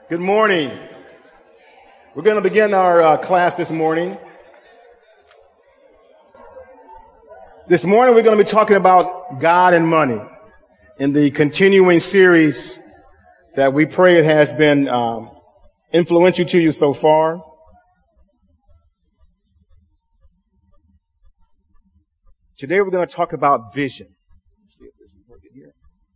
Good morning. We're going to begin our class this morning. This morning we're going to be talking about God and money in the continuing series that we pray it has been influential to you so far. Today we're going to talk about vision. Let's see if this is working here.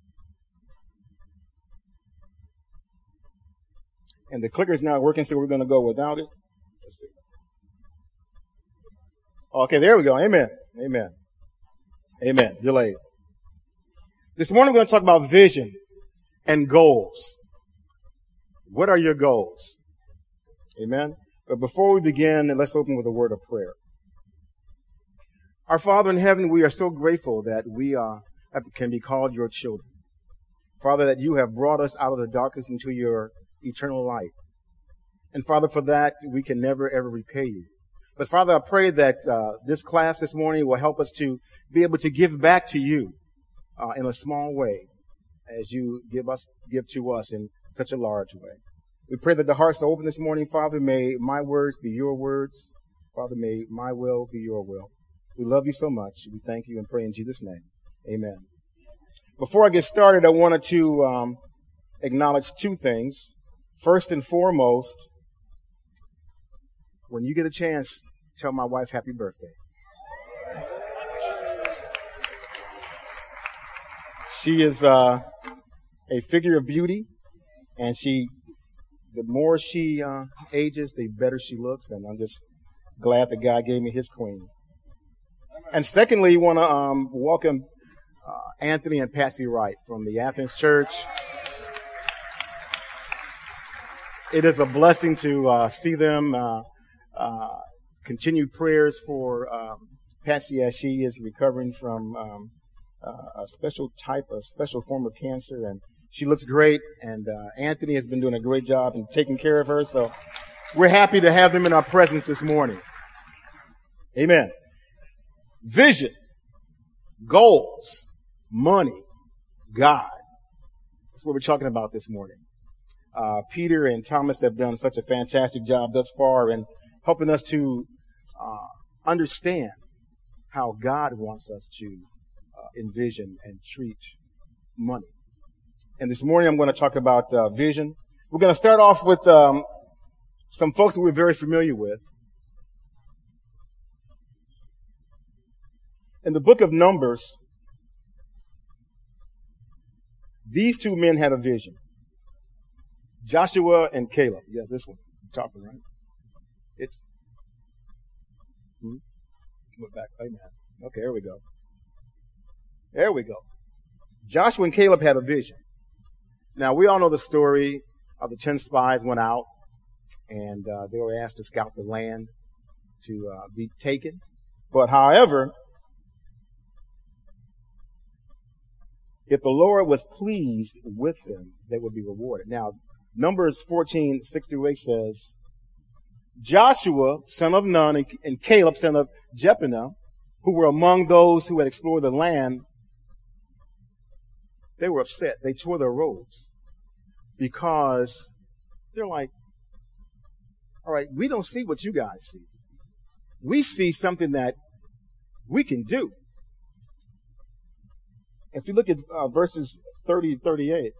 And the clicker's not working, so we're going to go without it. Let's see. Okay, there we go. Amen. Amen. Amen. Delayed. This morning we're going to talk about vision and goals. What are your goals? Amen. But before we begin, let's open with a word of prayer. Our Father in heaven, we are so grateful that we can be called your children. Father, that you have brought us out of the darkness into your eternal light. And Father, for that, we can never, ever repay you. But Father, I pray that this class this morning will help us to be able to give back to you in a small way as you give to us in such a large way. We pray that the hearts are open this morning. Father, may my words be your words. Father, may my will be your will. We love you so much. We thank you and pray in Jesus' name. Amen. Before I get started, I wanted to acknowledge two things. First and foremost, when you get a chance, tell my wife happy birthday. She is a figure of beauty, and the more she ages, the better she looks, and I'm just glad that God gave me his queen. And secondly, I want to welcome Anthony and Patsy Wright from the Athens Church. It is a blessing to see them. Continued prayers for Patsy as she is recovering from a special form of cancer, and she looks great. And Anthony has been doing a great job in taking care of her. So we're happy to have them in our presence this morning. Amen. Vision, goals, money, God. That's what we're talking about this morning. Peter and Thomas have done such a fantastic job thus far in helping us to understand how God wants us to envision and treat money. And this morning I'm going to talk about vision. We're going to start off with some folks that we're very familiar with. In the book of Numbers, these two men had a vision. Joshua and Caleb. Yeah, this one. I'm talking, right? It's. Went back. Amen. Okay, there we go. There we go. Joshua and Caleb had a vision. Now, we all know the story of the 10 spies went out, and they were asked to scout the land to be taken. But, however, if the Lord was pleased with them, they would be rewarded. Now, Numbers 14:6-8 says, Joshua, son of Nun, and Caleb, son of Jephunneh, who were among those who had explored the land, they were upset. They tore their robes because they're like, all right, we don't see what you guys see. We see something that we can do. If you look at verses 38,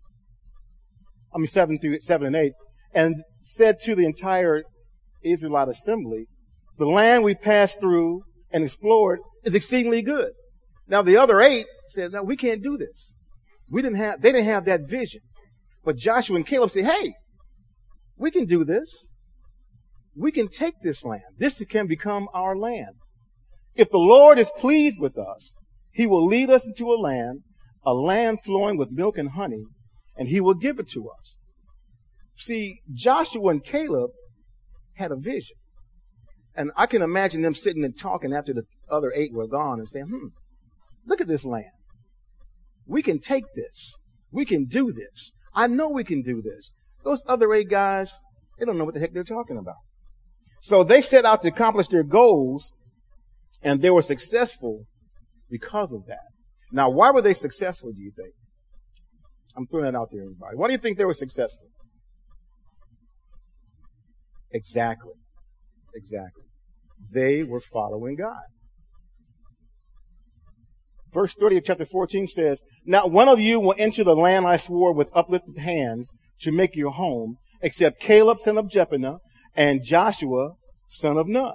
7 and 8, and said to the entire Israelite assembly, the land we passed through and explored is exceedingly good. Now the other 8 said, no, we can't do this. They didn't have that vision. But Joshua and Caleb said, hey, we can do this. We can take this land. This can become our land. If the Lord is pleased with us, he will lead us into a land flowing with milk and honey, and he will give it to us. See, Joshua and Caleb had a vision. And I can imagine them sitting and talking after the other 8 were gone and saying, look at this land. We can take this. We can do this. I know we can do this. Those other 8 guys, they don't know what the heck they're talking about. So they set out to accomplish their goals, and they were successful because of that. Now, why were they successful, do you think? I'm throwing that out there, everybody. Why do you think they were successful? Exactly. Exactly. They were following God. Verse 30 of chapter 14 says, "Not one of you will enter the land I swore with uplifted hands to make your home, except Caleb, son of Jephunneh, and Joshua, son of Nun."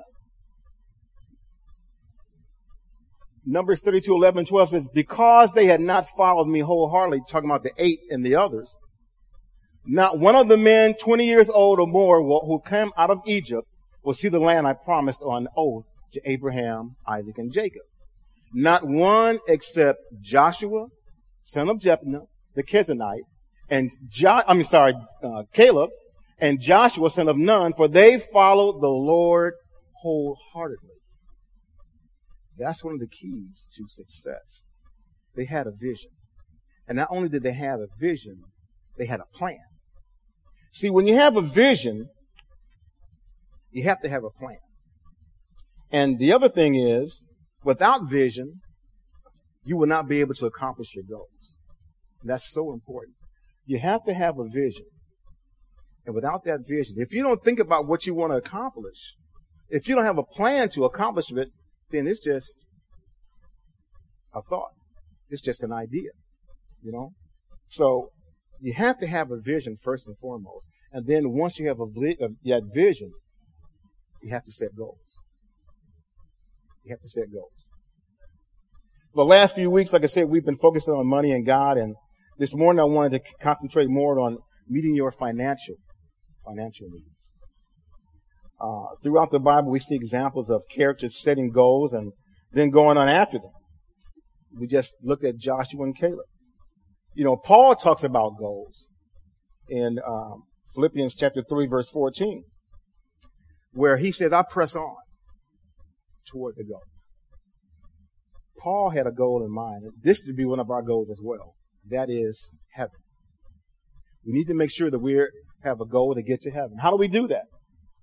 Numbers 32, 11, and 12 says, "Because they had not followed me wholeheartedly," talking about the 8 and the others, "not one of the men 20 years old or more who came out of Egypt will see the land I promised on oath to Abraham, Isaac, and Jacob. Not one except Joshua, son of Jephunneh, the Kenizzite, and Caleb, and Joshua, son of Nun, for they followed the Lord wholeheartedly." That's one of the keys to success. They had a vision. And not only did they have a vision, they had a plan. See, when you have a vision, you have to have a plan. And the other thing is, without vision, you will not be able to accomplish your goals. And that's so important. You have to have a vision. And without that vision, if you don't think about what you want to accomplish, if you don't have a plan to accomplish it, then it's just a thought. It's just an idea, you know? So you have to have a vision first and foremost. And then once you have that vision, you have to set goals. You have to set goals. For the last few weeks, like I said, we've been focused on money and God. And this morning I wanted to concentrate more on meeting your financial needs. Throughout the Bible, we see examples of characters setting goals and then going on after them. We just looked at Joshua and Caleb. You know, Paul talks about goals in Philippians chapter 3, verse 14, where he says, "I press on toward the goal." Paul had a goal in mind. This would be one of our goals as well. That is heaven. We need to make sure that we have a goal to get to heaven. How do we do that?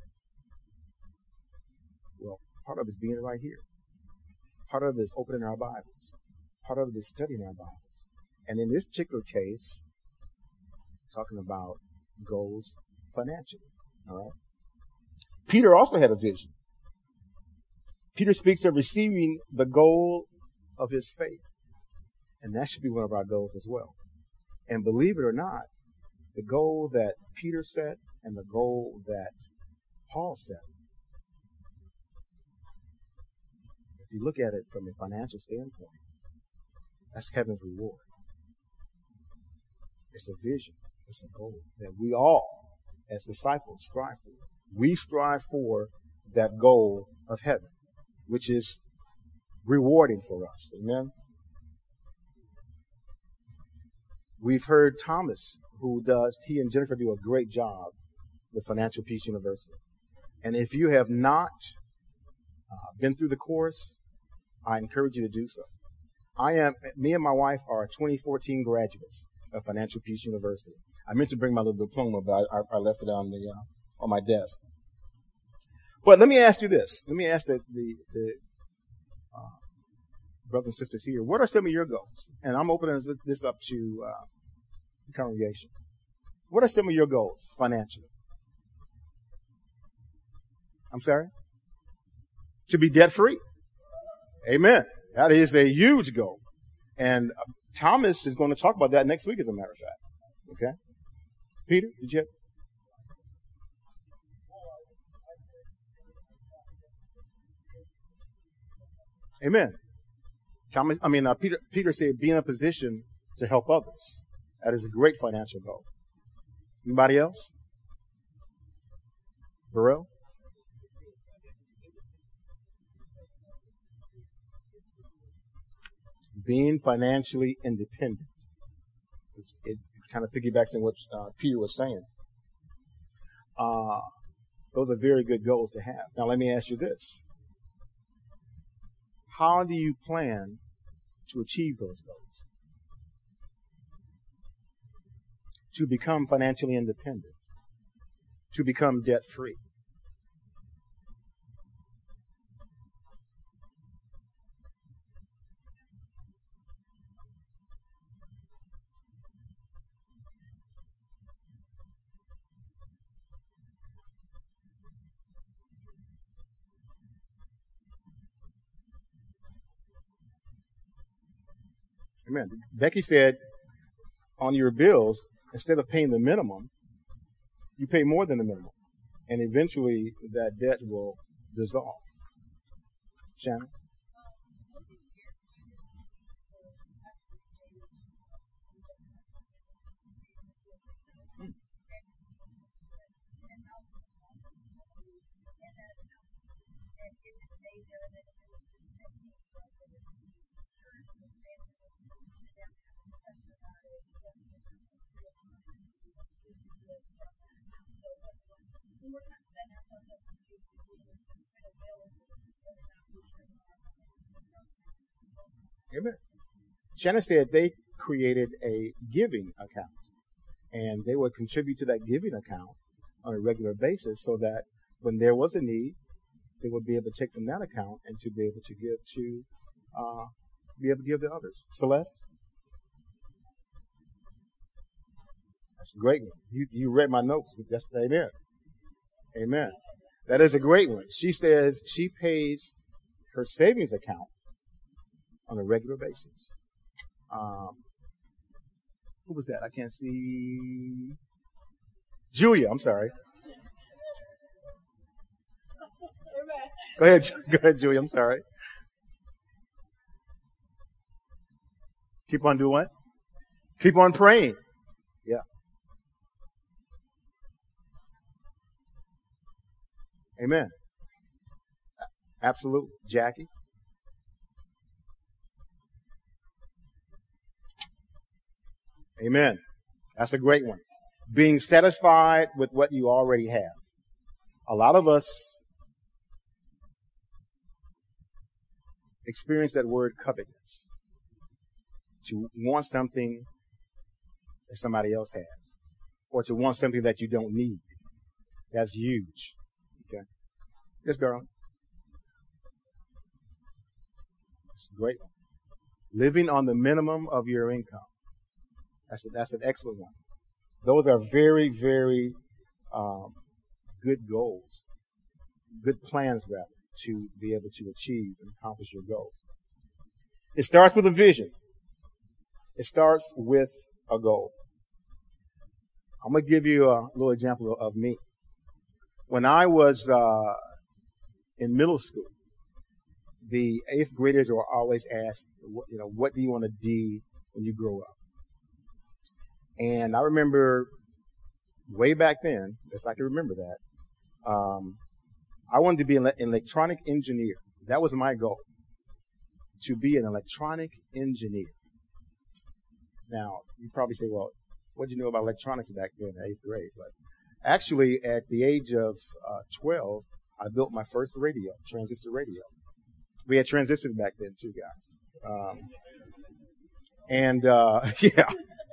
Well, part of it is being right here. Part of it is opening our Bibles. Part of it is studying our Bibles. And in this particular case, talking about goals financially. All right. Peter also had a vision. Peter speaks of receiving the goal of his faith. And that should be one of our goals as well. And believe it or not, the goal that Peter set and the goal that Paul set, if you look at it from a financial standpoint, that's heaven's reward. It's a vision. It's a goal that we all, as disciples, strive for. We strive for that goal of heaven, which is rewarding for us. Amen? We've heard Thomas, he and Jennifer do a great job with Financial Peace University. And if you have not been through the course, I encourage you to do so. Me and my wife are 2014 graduates of Financial Peace University. I meant to bring my little diploma, but I left it on my desk. But let me ask you this. Let me ask the brothers and sisters here, what are some of your goals? And I'm opening this up to the congregation. What are some of your goals financially? I'm sorry? To be debt-free. Amen. That is a huge goal. And Thomas is going to talk about that next week, as a matter of fact. Okay? Peter, did you have? Amen. Peter said, be in a position to help others. That is a great financial goal. Anybody else? Burrell? Being financially independent. It kind of piggybacks on what Peter was saying. Those are very good goals to have. Now, let me ask you this. How do you plan to achieve those goals? To become financially independent. To become debt-free. Amen. Becky said on your bills, instead of paying the minimum, you pay more than the minimum. And eventually that debt will dissolve. Shannon? Amen. Shannon said they created a giving account, and they would contribute to that giving account on a regular basis so that when there was a need, they would be able to take from that account and to be able to give to others. Celeste? That's a great one. You read my notes. That's, amen. Amen. That is a great one. She says she pays her savings account on a regular basis. Who was that? I can't see. Julia, I'm sorry. Go ahead, Julia, I'm sorry. Keep on doing what? Keep on praying. Yeah. Amen. Absolutely. Jackie? Amen. That's a great one. Being satisfied with what you already have. A lot of us experience that word covetousness. To want something that somebody else has. Or to want something that you don't need. That's huge. Okay? Yes, girl. It's a great one. Living on the minimum of your income. That's an excellent one. Those are very, very good goals, good plans, rather, to be able to achieve and accomplish your goals. It starts with a vision. It starts with a goal. I'm going to give you a little example of me. When I was in middle school, the 8th graders were always asked, what do you want to be when you grow up? And I remember way back then, yes, I can remember that, I wanted to be an electronic engineer. That was my goal, to be an electronic engineer. Now, you probably say, well, what did you know about electronics back then in 8th grade? But actually, at the age of 12, I built my first radio, transistor radio. We had transistors back then too, guys. Yeah.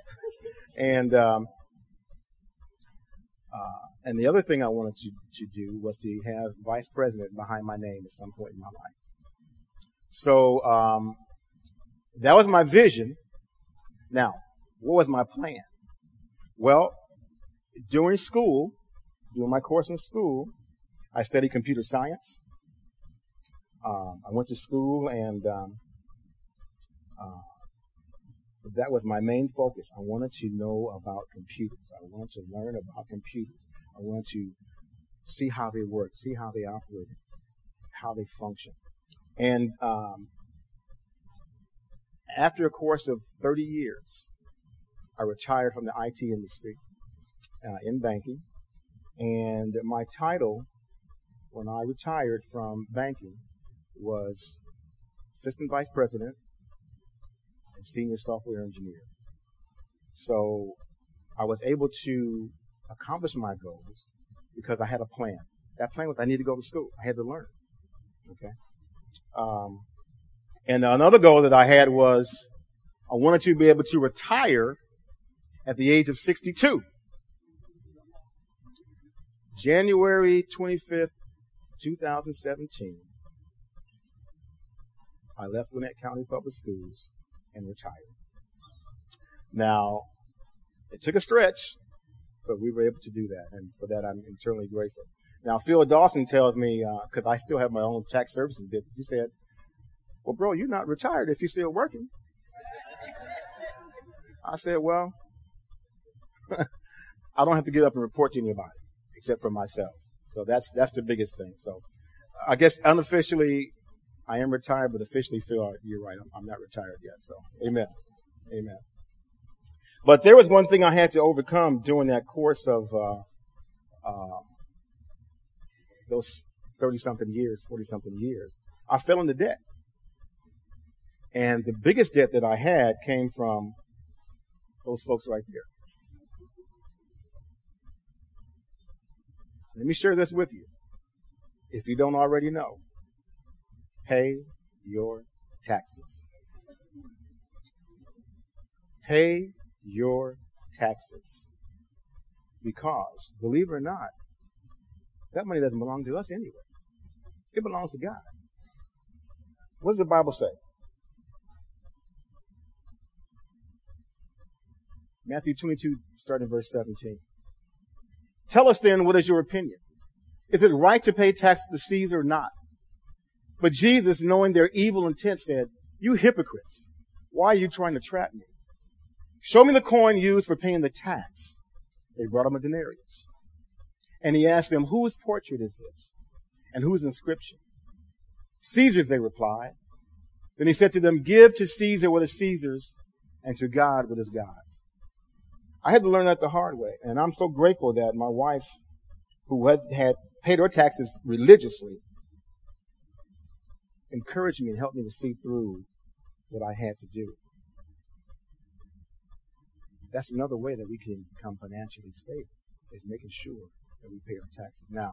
And the other thing I wanted to do was to have vice president behind my name at some point in my life. So that was my vision. Now, what was my plan? Well, during my course in school, I studied computer science. I went to school and that was my main focus. I wanted to know about computers. I wanted to learn about computers. I wanted to see how they work, see how they operate, how they function. And after a course of 30 years, I retired from the IT industry in banking. And my title when I retired from banking was assistant vice president and senior software engineer. So I was able to accomplish my goals because I had a plan. That plan was I need to go to school. I had to learn. Okay. And another goal that I had was I wanted to be able to retire at the age of 62. January 25th, 2017, I left Gwinnett County Public Schools and retired. Now, it took a stretch, but we were able to do that, and for that I'm eternally grateful. Now, Phil Dawson tells me, because I still have my own tax services business, he said, well, bro, you're not retired if you're still working. I said, well, I don't have to get up and report to anybody except for myself. So that's the biggest thing. So I guess unofficially I am retired, but officially, Phil, you're right. I'm not retired yet. So amen. Amen. But there was one thing I had to overcome during that course of those 30-something years, 40-something years. I fell into debt. And the biggest debt that I had came from those folks right there. Let me share this with you. If you don't already know, pay your taxes. Pay your taxes. Because, believe it or not, that money doesn't belong to us anyway. It belongs to God. What does the Bible say? Matthew 22, starting verse 17. Tell us then, what is your opinion? Is it right to pay tax to Caesar or not? But Jesus, knowing their evil intent, said, you hypocrites, why are you trying to trap me? Show me the coin used for paying the tax. They brought him a denarius. And he asked them, whose portrait is this? And whose inscription? Caesar's, they replied. Then he said to them, give to Caesar what is Caesar's, and to God what is God's. I had to learn that the hard way. And I'm so grateful that my wife, who had paid her taxes religiously, encouraged me and helped me to see through what I had to do. That's another way that we can become financially stable, is making sure that we pay our taxes. Now,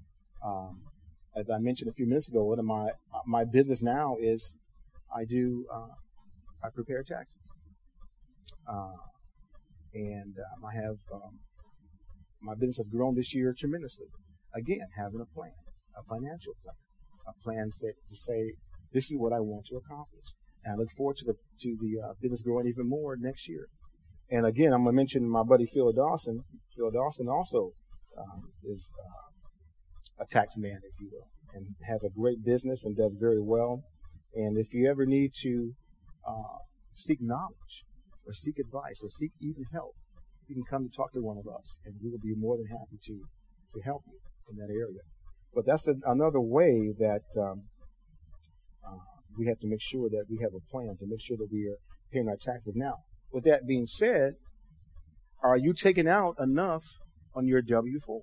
as I mentioned a few minutes ago, one of my business now is I prepare taxes. And I have, my business has grown this year tremendously. Again, having a plan, a financial plan, a plan to say, this is what I want to accomplish. And I look forward to the business growing even more next year. And again, I'm going to mention my buddy Phil Dawson. Phil Dawson also is a tax man, if you will, and has a great business and does very well. And if you ever need to seek knowledge, or seek advice, or seek even help, you can come to talk to one of us, and we will be more than happy to help you in that area. But that's another way that we have to make sure that we have a plan to make sure that we are paying our taxes. Now, with that being said, are you taking out enough on your W-4?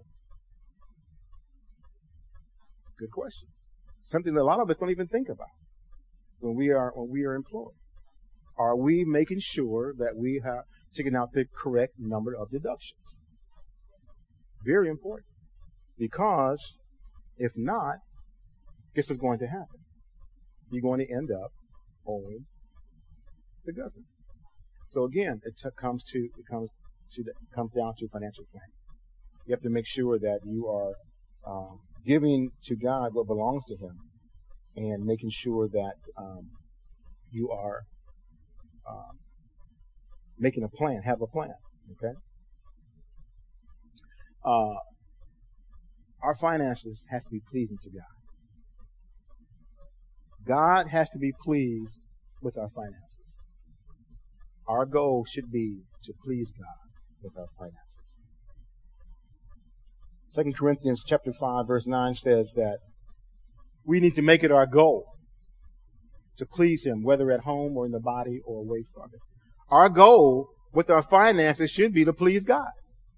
Good question. Something that a lot of us don't even think about when we are employed. Are we making sure that we have taken out the correct number of deductions? Very important. Because if not, guess what's going to happen? You're going to end up owing the government. So again, it comes down to financial planning. You have to make sure that you are giving to God what belongs to Him, and making sure that you are making a plan, have a plan, okay? Our finances has to be pleasing to God. God has to be pleased with our finances. Our goal should be to please God with our finances. 2 Corinthians chapter 5, verse 9 says that we need to make it our goal to please Him, whether at home or in the body or away from it. Our goal with our finances should be to please God.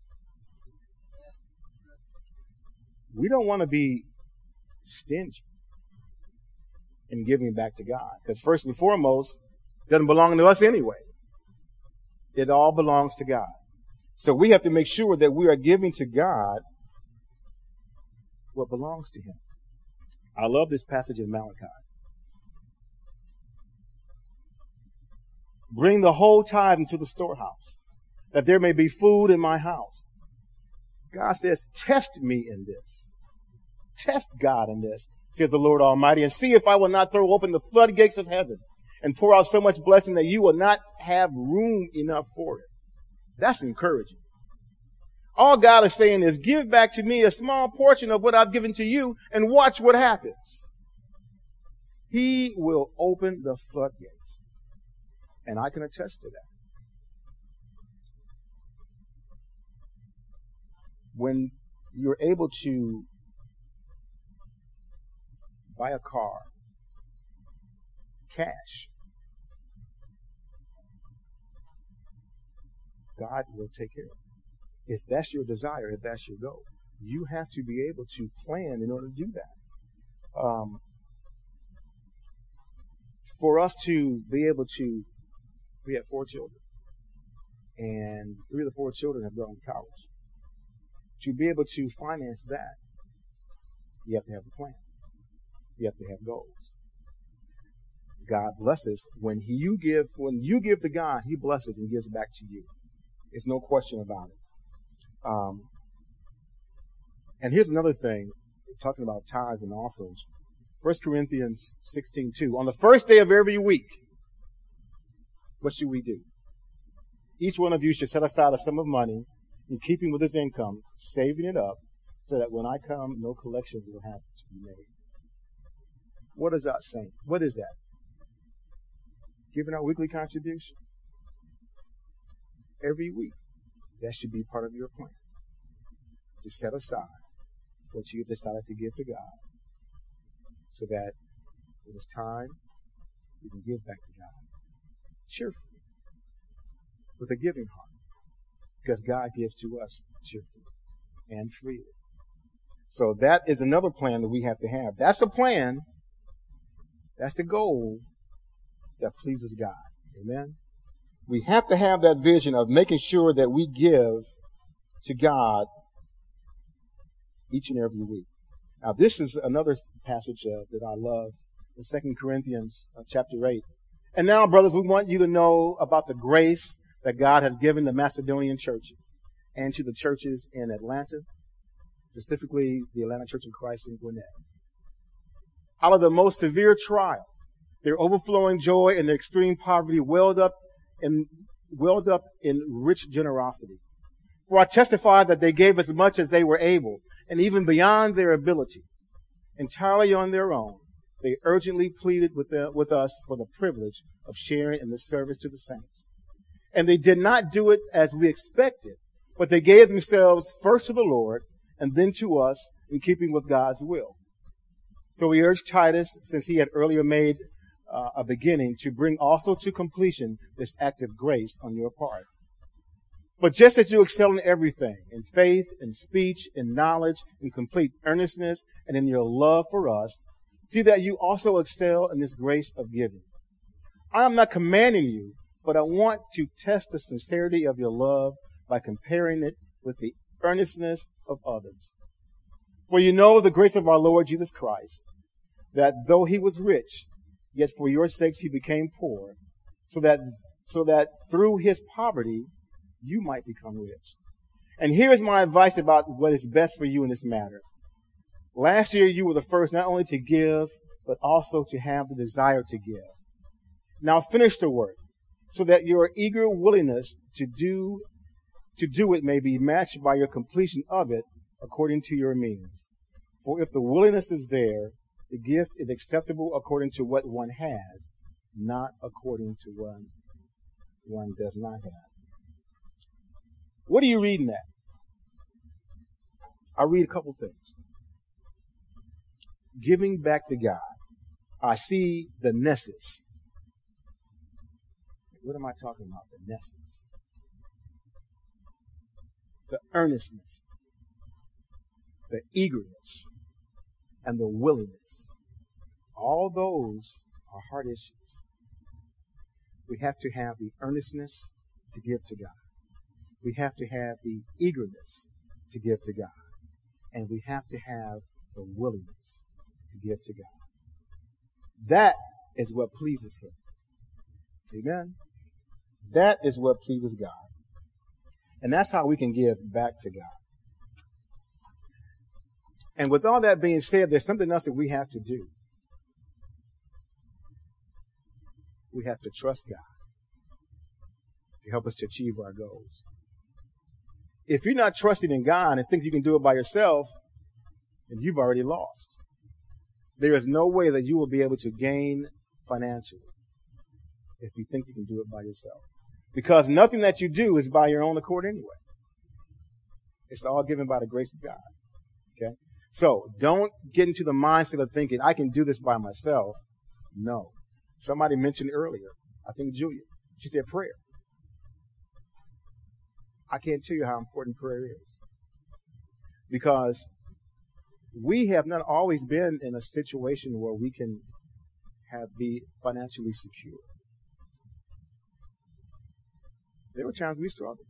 We don't want to be stingy in giving back to God, because first and foremost, it doesn't belong to us anyway. It all belongs to God. So we have to make sure that we are giving to God what belongs to Him. I love this passage in Malachi. Bring the whole tithe into the storehouse, that there may be food in my house. God says, test me in this. Test God in this, says the Lord Almighty, and see if I will not throw open the floodgates of heaven and pour out so much blessing that you will not have room enough for it. That's encouraging. All God is saying is, give back to me a small portion of what I've given to you and watch what happens. He will open the floodgates. And I can attest to that. when you're able to buy a car cash, God will take care of it. If that's your desire, if that's your goal, you have to be able to plan in order to do that. For us to be able to, we have 4 children, and 3 of the 4 children have gone to college. To be able to finance that, you have to have a plan. You have to have goals. God blesses when you give to God, He blesses and gives back to you. There's no question about it. And here's another thing, talking about tithes and offerings. 1 Corinthians 16:2. On the first day of every week, what should we do? Each one of you should set aside a sum of money in keeping with his income, saving it up, so that when I come, no collection will have to be made. What is that saying? What is that? Giving our weekly contribution. Every week. That should be part of your plan. To set aside what you have decided to give to God, so that when it's time, you can give back to God cheerfully, with a giving heart, because God gives to us cheerfully and freely. So that is another plan that we have to have. That's the plan. That's the goal that pleases God. Amen. We have to have that vision of making sure that we give to God each and every week. Now, this is another passage that I love, in 2 Corinthians chapter 8. And now, brothers, we want you to know about the grace that God has given the Macedonian churches and to the churches in Atlanta, specifically the Atlanta Church of Christ in Gwinnett. Out of the most severe trial, their overflowing joy and their extreme poverty welled up in rich generosity. For I testify that they gave as much as they were able, and even beyond their ability, entirely on their own. They urgently pleaded with us for the privilege of sharing in the service to the saints. And they did not do it as we expected, but they gave themselves first to the Lord and then to us, in keeping with God's will. So we urge Titus, since he had earlier made a beginning, to bring also to completion this act of grace on your part. But just as you excel in everything, in faith, in speech, in knowledge, in complete earnestness, and in your love for us, see that you also excel in this grace of giving. I am not commanding you, but I want to test the sincerity of your love by comparing it with the earnestness of others. For you know the grace of our Lord Jesus Christ, that though he was rich, yet for your sakes he became poor, so that through his poverty you might become rich. And here is my advice about what is best for you in this matter. Last year you were the first not only to give, but also to have the desire to give. Now finish the work, so that your eager willingness to do it may be matched by your completion of it according to your means. For if the willingness is there, the gift is acceptable according to what one has, not according to what one does not have. What are you reading at? I read a couple things. Giving back to God. I see the nessus. What am I talking about? The nessus. The earnestness. The eagerness. And the willingness. All those are heart issues. We have to have the earnestness to give to God. We have to have the eagerness to give to God. And we have to have the willingness to give to God. That is what pleases him. Amen? That is what pleases God. And that's how we can give back to God. And with all that being said, there's something else that we have to do. We have to trust God to help us to achieve our goals. If you're not trusting in God and think you can do it by yourself, then you've already lost. There is no way that you will be able to gain financially if you think you can do it by yourself. Because nothing that you do is by your own accord anyway. It's all given by the grace of God. Okay? So don't get into the mindset of thinking, I can do this by myself. No. Somebody mentioned earlier, I think Julia, she said prayer. I can't tell you how important prayer is. Because we have not always been in a situation where we can be financially secure. There were times we struggled.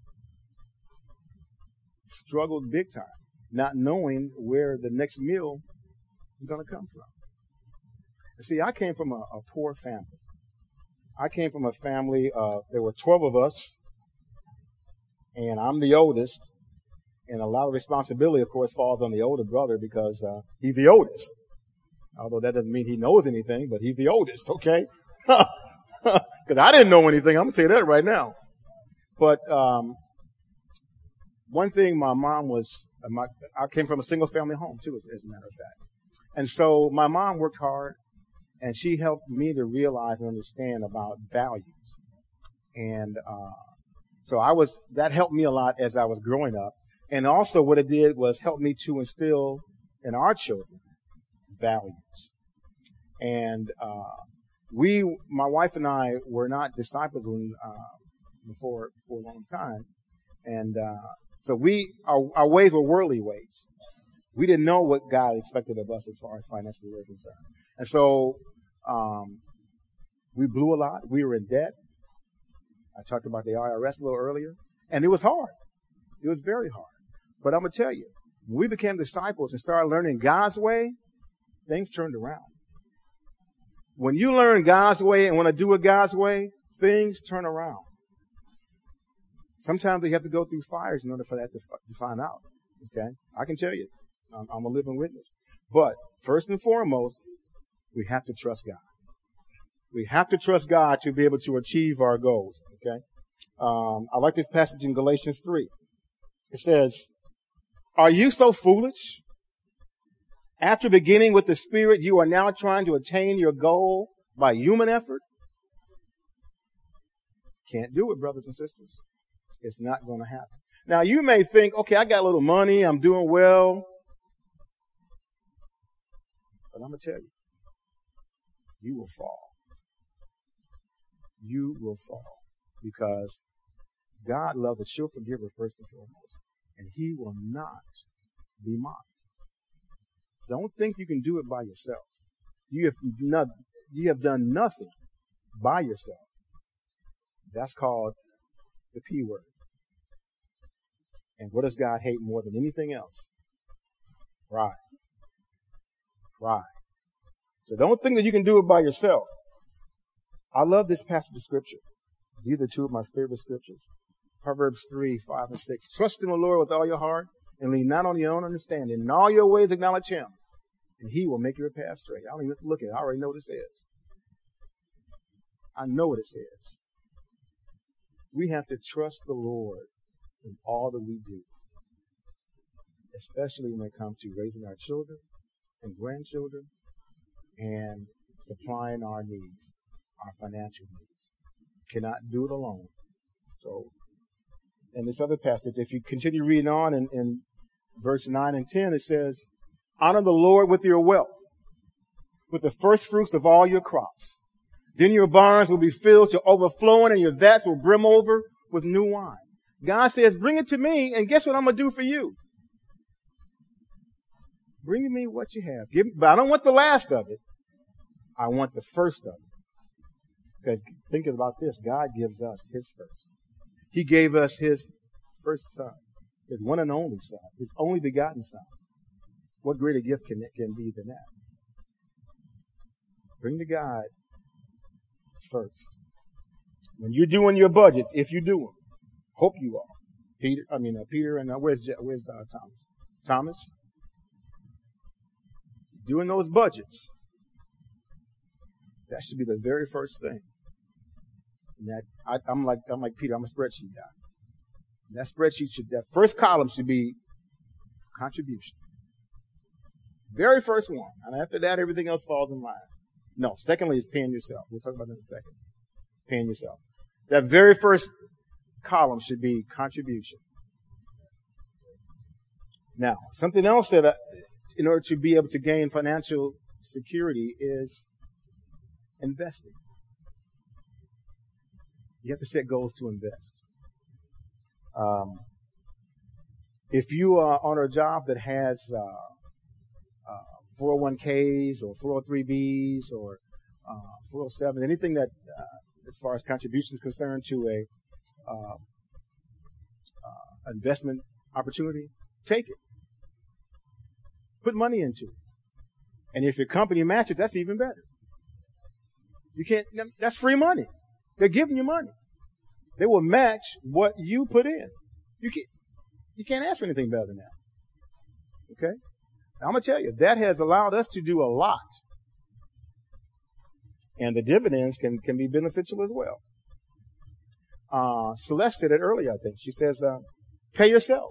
Struggled big time, not knowing where the next meal was going to come from. See, I came from a poor family. I came from a family there were 12 of us, and I'm the oldest. And a lot of responsibility, of course, falls on the older brother because he's the oldest. Although that doesn't mean he knows anything, but he's the oldest, okay? Because I didn't know anything. I'm going to tell you that right now. But one thing, my mom was, I came from a single-family home, too, as a matter of fact. And so my mom worked hard, and she helped me to realize and understand about values. And so that helped me a lot as I was growing up. And also what it did was help me to instill in our children values. And my wife and I were not disciples for a long time. And so our ways were worldly ways. We didn't know what God expected of us as far as financially were concerned. And so we blew a lot. We were in debt. I talked about the IRS a little earlier. And it was hard. It was very hard. But I'm going to tell you, when we became disciples and started learning God's way, things turned around. When you learn God's way and want to do it God's way, things turn around. Sometimes we have to go through fires in order for that to find out. Okay? I can tell you. I'm a living witness. But first and foremost, we have to trust God. We have to trust God to be able to achieve our goals. Okay? I like this passage in Galatians 3. It says, "Are you so foolish? After beginning with the Spirit, you are now trying to attain your goal by human effort?" Can't do it, brothers and sisters. It's not going to happen. Now, you may think, okay, I got a little money, I'm doing well. But I'm going to tell you, you will fall. You will fall. Because God loves a cheerful forgiver first and foremost. And he will not be mocked. Don't think you can do it by yourself. You have done nothing by yourself. That's called the P word. And what does God hate more than anything else? Pride. Pride. So don't think that you can do it by yourself. I love this passage of Scripture. These are two of my favorite scriptures. Proverbs 3, 5, and 6. "Trust in the Lord with all your heart and lean not on your own understanding. In all your ways acknowledge him, and he will make your path straight." I don't even have to look at it. I already know what it says. I know what it says. We have to trust the Lord in all that we do, especially when it comes to raising our children and grandchildren and supplying our needs, our financial needs. Cannot do it alone. So, in this other passage, if you continue reading on in verse 9 and 10, it says, "Honor the Lord with your wealth, with the first fruits of all your crops. Then your barns will be filled to overflowing and your vats will brim over with new wine." God says, bring it to me, and guess what I'm going to do for you? Bring me what you have. But I don't want the last of it. I want the first of it. Because think about this. God gives us his first. He gave us his first son, his one and only son, his only begotten son. What greater gift can be than that? Bring to God first. When you're doing your budgets, if you do them, hope you are. Peter, and where's Thomas? Thomas? Doing those budgets. That should be the very first thing. And I'm like Peter. I'm a spreadsheet guy. And that first column should be contribution. Very first one. And after that, everything else falls in line. No, secondly is paying yourself. We'll talk about that in a second. Paying yourself. That very first column should be contribution. Now, something else that in order to be able to gain financial security is investing. You have to set goals to invest. If you are on a job that has 401ks or 403bs or 407, anything that, as far as contributions is concerned to a investment opportunity, take it. Put money into it. And if your company matches, that's even better. That's free money. They're giving you money. They will match what you put in. You can't ask for anything better than that. Okay? Now, I'm going to tell you, that has allowed us to do a lot. And the dividends can be beneficial as well. Celeste said it earlier, I think. She says, pay yourself.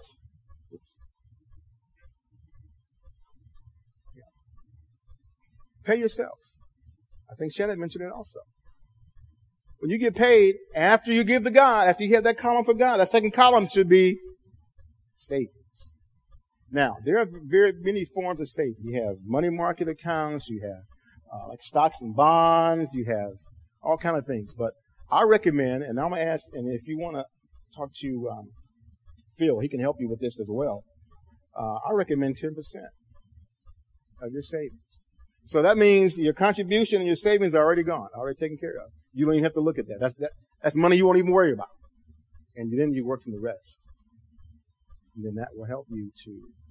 Yeah. Pay yourself. I think Shannon mentioned it also. When you get paid, after you give to God, after you have that column for God, that second column should be savings. Now, there are very many forms of saving. You have money market accounts, you have like stocks and bonds, you have all kind of things. But I recommend, and I'm going to ask, and if you want to talk to Phil, he can help you with this as well. I recommend 10% of your savings. So that means your contribution and your savings are already gone, already taken care of. You don't even have to look at that. That's money you won't even worry about. And then you work from the rest. And then that will help you to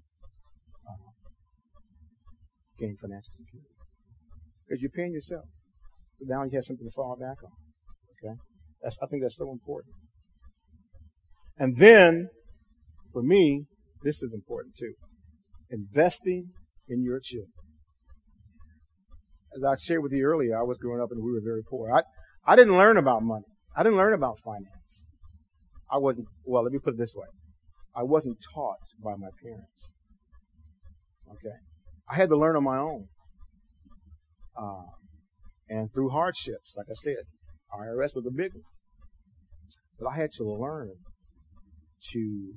gain financial security. Because you're paying yourself. So now you have something to fall back on. Okay? I think that's so important. And then, for me, this is important too. Investing in your children. As I shared with you earlier, I was growing up and we were very poor. I didn't learn about money. I didn't learn about finance. Let me put it this way. I wasn't taught by my parents. Okay? I had to learn on my own. And through hardships, like I said, IRS was a big one. But I had to learn to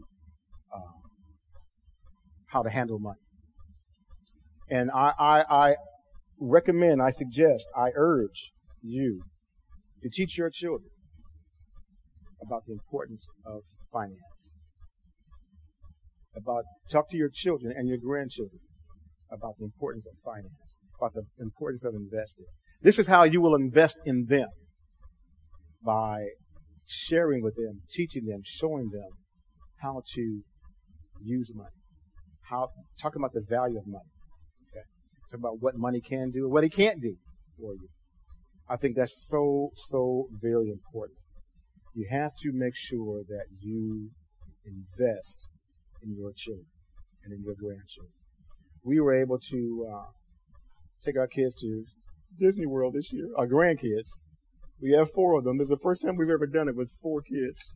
how to handle money. And I recommend, I suggest, I urge you to teach your children about the importance of finance. Talk to your children and your grandchildren about the importance of finance, about the importance of investing. This is how you will invest in them, by sharing with them, teaching them, showing them how to use money, talking about the value of money. Okay? Talk about what money can do and what it can't do for you. I think that's so, so very important. You have to make sure that you invest in your children and in your grandchildren. We were able to take our kids to Disney World this year, our grandkids. We have 4 of them. This is the first time we've ever done it with 4 kids.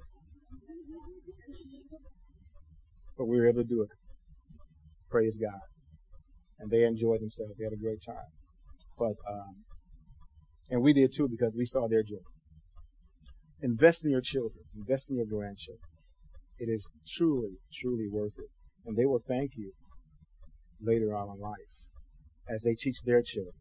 But we were able to do it. Praise God. And they enjoyed themselves. They had a great time. And we did too, because we saw their joy. Invest in your children. Invest in your grandchildren. It is truly, truly worth it. And they will thank you later on in life as they teach their children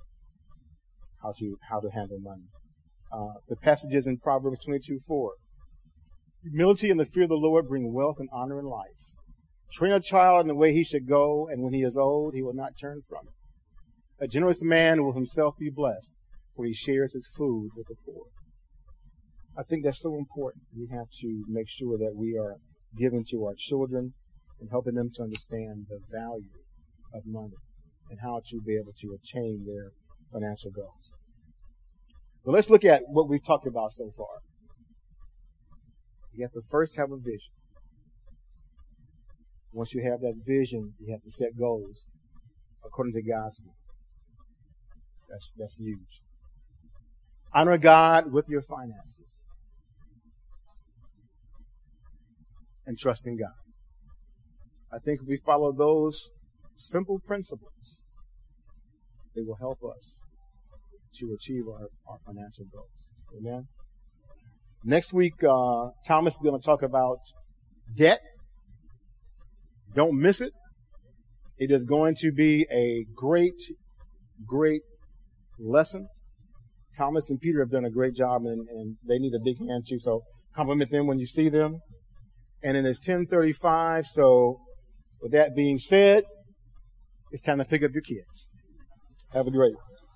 how to handle money. The passages in Proverbs 22:4. Humility and the fear of the Lord bring wealth and honor in life. Train a child in the way he should go, and when he is old, he will not turn from it. A generous man will himself be blessed, for he shares his food with the poor. I think that's so important. We have to make sure that we are giving to our children and helping them to understand the value of money and how to be able to attain their financial goals. So let's look at what we've talked about so far. You have to first have a vision. Once you have that vision, you have to set goals according to God's will. That's huge. Honor God with your finances. And trust in God. I think if we follow those simple principles, they will help us to achieve our financial goals. Amen? Next week, Thomas is going to talk about debt. Don't miss it. It is going to be a great, great lesson. Thomas and Peter have done a great job, and they need a big hand too. So compliment them when you see them. And it is 10:35. So with that being said, it's time to pick up your kids. Have a great one.